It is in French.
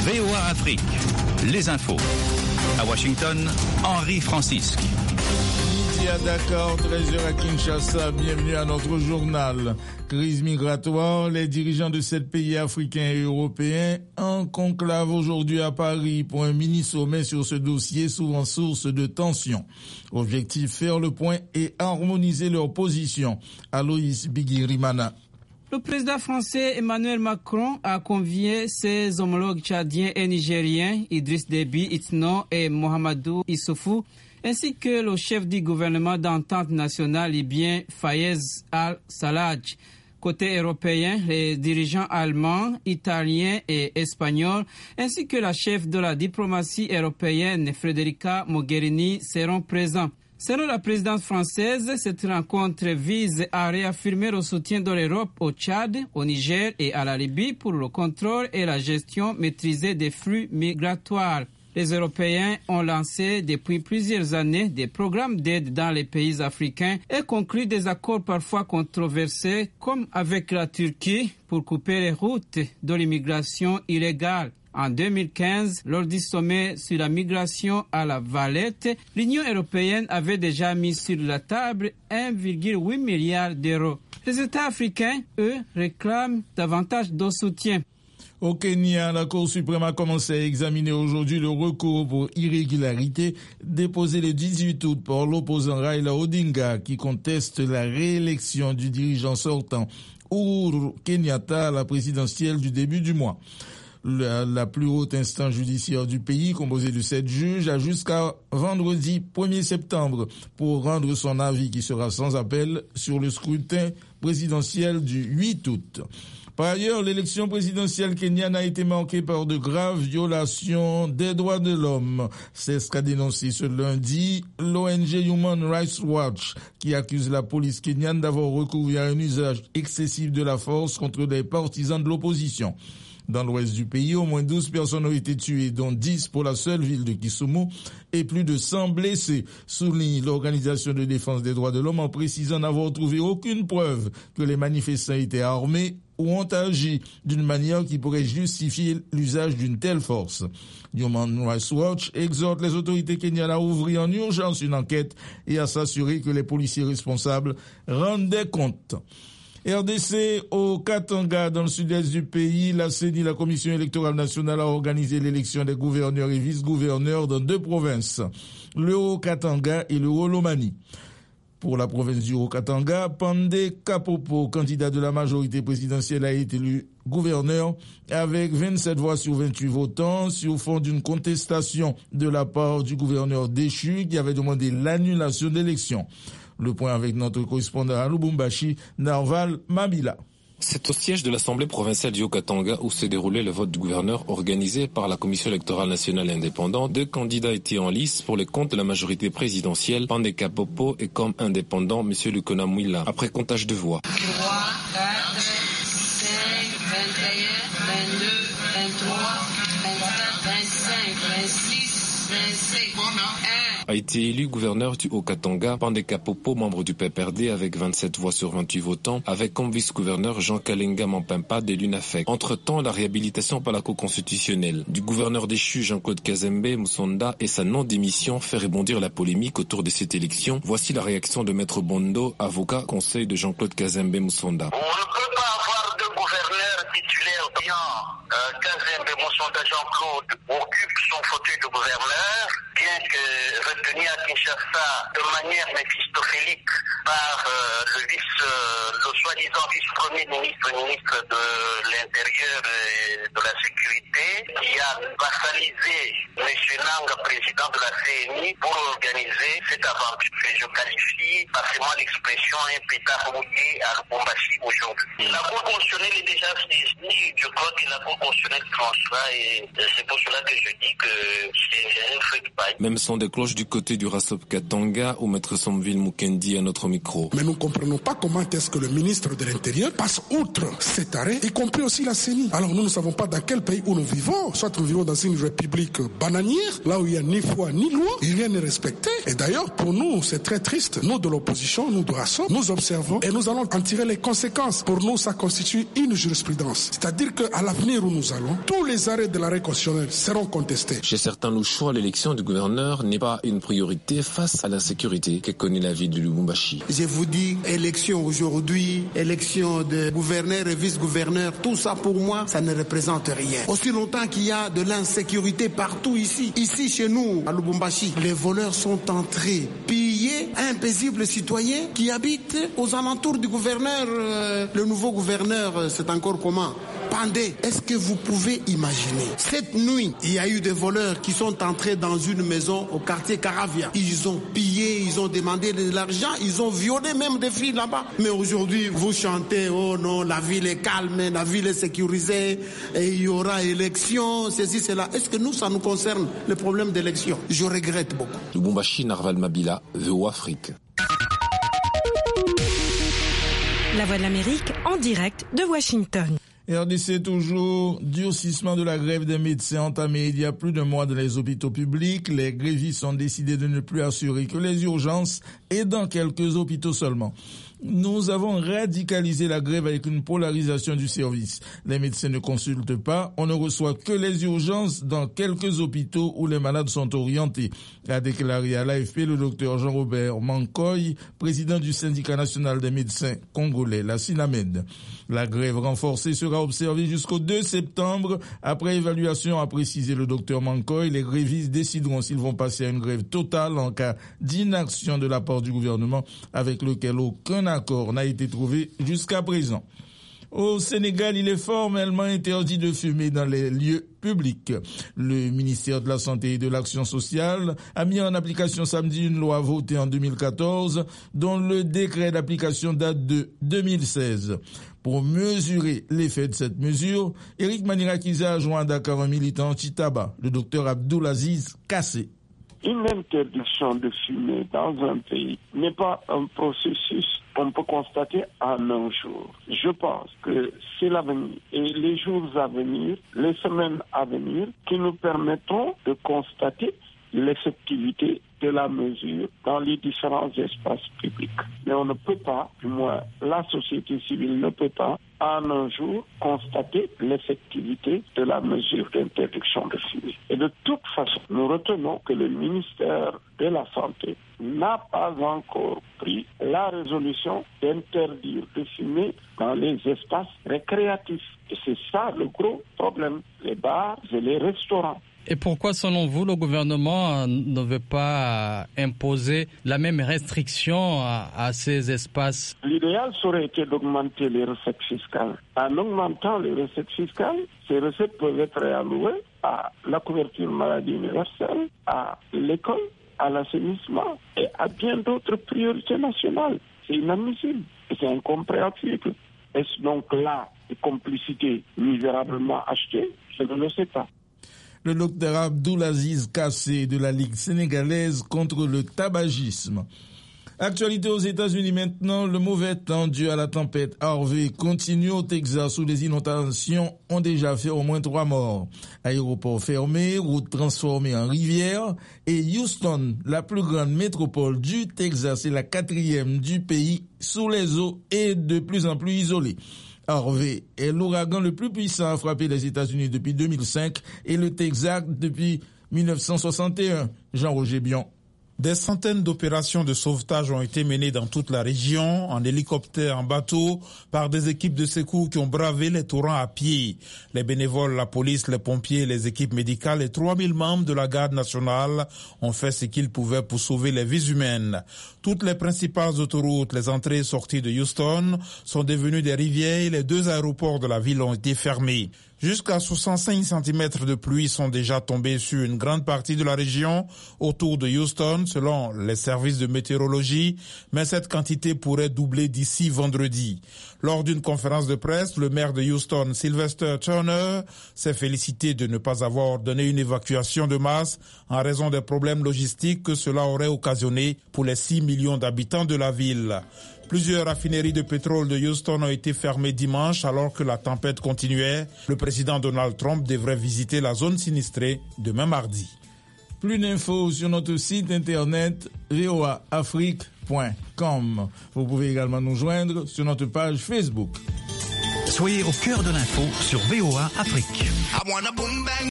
VOA Afrique, les infos. À Washington, Henri Francisque. Midi à Dakar, 13h à Kinshasa, bienvenue à notre journal. Crise migratoire, les dirigeants de 7 pays africains et européens en conclave aujourd'hui à Paris pour un mini-sommet sur ce dossier souvent source de tension. Objectif, faire le point et harmoniser leurs positions. Aloïs Bigirimana. Le président français Emmanuel Macron a convié ses homologues tchadiens et nigériens, Idriss Déby Itno et Mohamedou Issoufou, ainsi que le chef du gouvernement d'entente nationale libyen Fayez al-Sarraj. Côté européen, les dirigeants allemands, italiens et espagnols, ainsi que la chef de la diplomatie européenne Federica Mogherini seront présents. Selon la présidence française, cette rencontre vise à réaffirmer le soutien de l'Europe au Tchad, au Niger et à la Libye pour le contrôle et la gestion maîtrisée des flux migratoires. Les Européens ont lancé depuis plusieurs années des programmes d'aide dans les pays africains et conclu des accords parfois controversés, comme avec la Turquie, pour couper les routes de l'immigration illégale. En 2015, lors du sommet sur la migration à la Valette, l'Union européenne avait déjà mis sur la table 1,8 milliard d'euros. Les États africains, eux, réclament davantage de soutien. Au Kenya, la Cour suprême a commencé à examiner aujourd'hui le recours pour irrégularité déposé le 18 août par l'opposant Raila Odinga qui conteste la réélection du dirigeant sortant Uhuru Kenyatta à la présidentielle du début du mois. La plus haute instance judiciaire du pays, composée de 7 juges, a jusqu'à vendredi 1er septembre pour rendre son avis qui sera sans appel sur le scrutin présidentiel du 8 août. Par ailleurs, l'élection présidentielle kenyane a été marquée par de graves violations des droits de l'homme. C'est ce qu'a dénoncé ce lundi l'ONG Human Rights Watch, qui accuse la police kenyane d'avoir recouru à un usage excessif de la force contre des partisans de l'opposition. Dans l'ouest du pays, au moins 12 personnes ont été tuées, dont 10 pour la seule ville de Kisumu, et plus de 100 blessés, souligne l'Organisation de défense des droits de l'homme en précisant n'avoir trouvé aucune preuve que les manifestants étaient armés ou ont agi d'une manière qui pourrait justifier l'usage d'une telle force. Human Rights Watch exhorte les autorités kenyanes à ouvrir en urgence une enquête et à s'assurer que les policiers responsables rendent des comptes. RDC au Katanga, dans le sud-est du pays, la CENI, la Commission électorale nationale, a organisé l'élection des gouverneurs et vice-gouverneurs dans 2 provinces, le Haut-Katanga et le Haut-Lomami. Pour la province du Haut-Katanga, Pandé Kapopo, candidat de la majorité présidentielle, a été élu gouverneur avec 27 voix sur 28 votants sur fond d'une contestation de la part du gouverneur déchu qui avait demandé l'annulation de l'élection. Le point avec notre correspondant à Lubumbashi, Narval Mabila. C'est au siège de l'Assemblée provinciale du Haut-Katanga où s'est déroulé le vote du gouverneur organisé par la Commission électorale nationale indépendante. 2 candidats étaient en lice pour les comptes de la majorité présidentielle, Pandé Kapopo et comme indépendant, M. Lukona Mwila. Après comptage de voix. 3, 4, 5, 21, 22, 23, 24, 25, 26, 27, 1. A été élu gouverneur du Haut-Katanga, Pandé Kapopo, membre du PPRD avec 27 voix sur 28 votants, avec comme vice-gouverneur Jean Kalenga Mampimpa de l'UNAFEC. Entre-temps, la réhabilitation par la Cour constitutionnelle du gouverneur déchu Jean-Claude Kazembe Musonda et sa non-démission fait rebondir la polémique autour de cette élection. Voici la réaction de Maître Bondo, avocat conseil de Jean-Claude Kazembe Musonda. On ne peut pas avoir 2 gouverneurs titulaires bien. Kazembe Musonda Jean-Claude occupe son fauteuil de gouverneur, bien que retenu à Kinshasa de manière méphistophélique par le soi-disant vice-premier ministre de l'Intérieur et de la Sécurité, qui a vassalisé M. Nanga, président de la CNI, pour organiser cette aventure que je qualifie, passez-moi l'expression, un pétard mouillé à Lubumbashi aujourd'hui. La Cour constitutionnelle est déjà saisie, je crois que la Cour constitutionnelle tranchera et c'est pour cela que je dis que c'est un feu de paille. Même son des cloches du côté du Rasop Katanga où Maître Somville Mukendi à notre micro. Mais nous ne comprenons pas comment est-ce que le ministre de l'Intérieur passe outre cet arrêt, y compris aussi la CENI. Alors nous ne savons pas dans quel pays où nous vivons, soit nous vivons dans une république bananière, là où il n'y a ni foi ni loi, et rien n'est respecté. Et d'ailleurs, pour nous, c'est très triste. Nous de l'opposition, nous de Rassam, nous observons et nous allons en tirer les conséquences. Pour nous, ça constitue une jurisprudence. C'est-à-dire qu'à l'avenir où nous allons, tous les arrêts de l'arrêt constitutionnel seront contestés. Chez certains Louchois, l'élection du gouverneur n'est pas une priorité face à l'insécurité que connaît la ville de Lubumbashi. Je vous dis, élection aujourd'hui, élection de gouverneur et vice-gouverneur, tout ça pour moi, ça ne représente rien. Aussi longtemps qu'il y a de l'insécurité partout ici chez nous, à Lubumbashi, les voleurs sont entrés piller un paisible citoyen qui habite aux alentours du gouverneur. Le nouveau gouverneur, c'est encore comment? Pandé. Est-ce que vous pouvez imaginer? Cette nuit, il y a eu des voleurs qui sont entrés dans une maison au quartier Caravia. Ils ont pillé, ils ont demandé de l'argent, ils ont violé même des filles là-bas. Mais aujourd'hui, vous chantez, oh non, la ville est calme, la ville est sécurisée, et il y aura élection, ceci, cela. Est-ce que nous, ça nous concerne, le problème d'élection? Je regrette beaucoup. Lubumbashi, Narval Mabila, VOA Afrique. La Voix de l'Amérique en direct de Washington. RDC toujours, durcissement de la grève des médecins entamé il y a plus d'un mois dans les hôpitaux publics. Les grévistes ont décidé de ne plus assurer que les urgences et dans quelques hôpitaux seulement. Nous avons radicalisé la grève avec une polarisation du service. Les médecins ne consultent pas, on ne reçoit que les urgences dans quelques hôpitaux où les malades sont orientés, a déclaré à l'AFP le docteur Jean-Robert Mankoy, président du syndicat national des médecins congolais, la SINAMED. La grève renforcée sera observée jusqu'au 2 septembre. Après évaluation, a précisé le docteur Mankoy, les grévistes décideront s'ils vont passer à une grève totale en cas d'inaction de la part du gouvernement avec lequel aucun accord n'a été trouvé jusqu'à présent. Au Sénégal, il est formellement interdit de fumer dans les lieux publics. Le ministère de la Santé et de l'Action sociale a mis en application samedi une loi votée en 2014 dont le décret d'application date de 2016. Pour mesurer l'effet de cette mesure, Eric Manirakiza a joint à Dakar un militant anti-tabac, le docteur Abdoulaziz Kassé. Une interdiction de fumer dans un pays n'est pas un processus qu'on peut constater en un jour. Je pense que c'est l'avenir et les jours à venir, les semaines à venir, qui nous permettront de constater l'effectivité de la mesure dans les différents espaces publics. Mais on ne peut pas, du moins la société civile ne peut pas, en un jour, constater l'effectivité de la mesure d'interdiction de fumer. Et de toute façon, nous retenons que le ministère de la Santé n'a pas encore pris la résolution d'interdire de fumer dans les espaces récréatifs. Et c'est ça le gros problème, les bars et les restaurants. Et pourquoi, selon vous, le gouvernement ne veut pas imposer la même restriction à ces espaces? L'idéal serait été d'augmenter les recettes fiscales. En augmentant les recettes fiscales, ces recettes peuvent être réallouées à la couverture maladie universelle, à l'école, à l'assainissement et à bien d'autres priorités nationales. C'est inadmissible et c'est incompréhensible. Est-ce donc là une complicité misérablement achetée? Je ne le sais pas. Le docteur Abdoulaziz Kassé de la Ligue sénégalaise contre le tabagisme. Actualité aux États-Unis maintenant, le mauvais temps dû à la tempête Harvey continue au Texas où les inondations ont déjà fait au moins 3 morts. Aéroports fermés, routes transformées en rivières et Houston, la plus grande métropole du Texas et la 4e du pays, sous les eaux et de plus en plus isolée. Harvey est l'ouragan le plus puissant à frapper les États-Unis depuis 2005 et le Texas depuis 1961. Jean-Roger Bion. Des centaines d'opérations de sauvetage ont été menées dans toute la région, en hélicoptère, en bateau, par des équipes de secours qui ont bravé les torrents à pied. Les bénévoles, la police, les pompiers, les équipes médicales et 3000 membres de la garde nationale ont fait ce qu'ils pouvaient pour sauver les vies humaines. Toutes les principales autoroutes, les entrées et sorties de Houston sont devenues des rivières et les 2 aéroports de la ville ont été fermés. Jusqu'à 65 cm de pluie sont déjà tombés sur une grande partie de la région autour de Houston, selon les services de météorologie, mais cette quantité pourrait doubler d'ici vendredi. Lors d'une conférence de presse, le maire de Houston, Sylvester Turner, s'est félicité de ne pas avoir ordonné une évacuation de masse en raison des problèmes logistiques que cela aurait occasionné pour les 6 millions d'habitants de la ville. Plusieurs raffineries de pétrole de Houston ont été fermées dimanche alors que la tempête continuait. Le président Donald Trump devrait visiter la zone sinistrée demain mardi. Plus d'infos sur notre site internet voaafrique.com. Vous pouvez également nous joindre sur notre page Facebook. Soyez au cœur de l'info sur VOA Afrique.